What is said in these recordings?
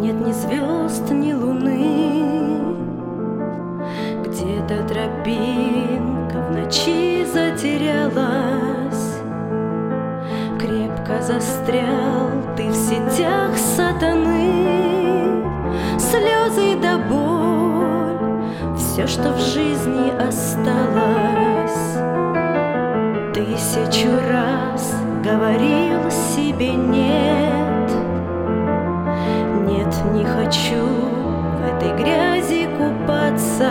Нет ни звезд, ни луны, где-то тропинка в ночи затерялась. Крепко застрял ты в сетях сатаны. Слезы да боль, все, что в жизни осталось. Тысячу раз говорил себе нет, нет, не хочу в этой грязи купаться.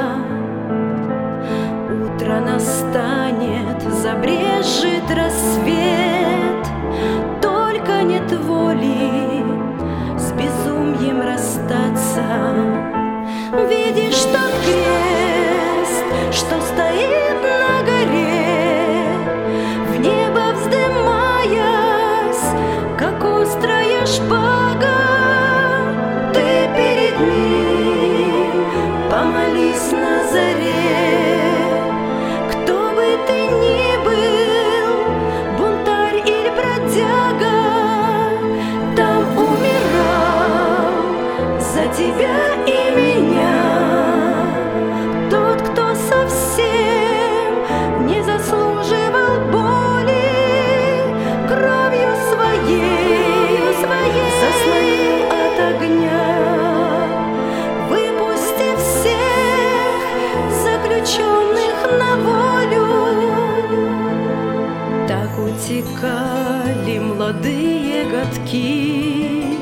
Утро настанет, забрежет рассвет, только нет воли с безумием расстаться. Видишь тот крест, что стоит на горе, в небо вздымаясь, как острая шпага. Ты перед ним помолись на заре. Кто бы ты ни был, бунтарь или бродяга, там умирал за тебя и меня тот, кто совсем не заслуживал боли, кровью своей заслонил от огня, выпустив всех заключенных на волю. Так утекали молодые годки,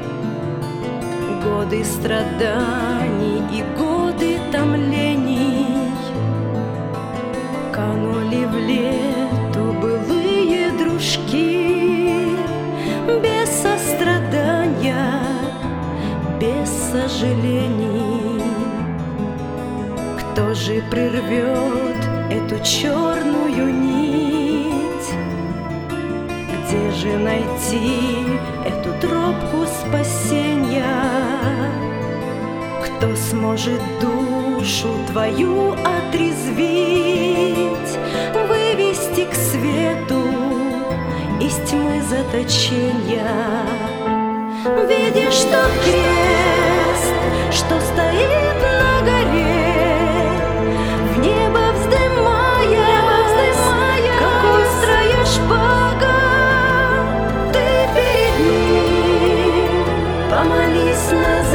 годы страданий и годы томлений. Канули в лету былые дружки, без сострадания, без сожалений. Кто же прервет эту черную нить? Где же найти эту тропку спасения? Кто сможет душу твою отрезвить, вывести к свету из тьмы заточения? Видишь тот крест, что стоит на горе, в небо вздымаясь, как острая шпага. Ты перед ним помолись на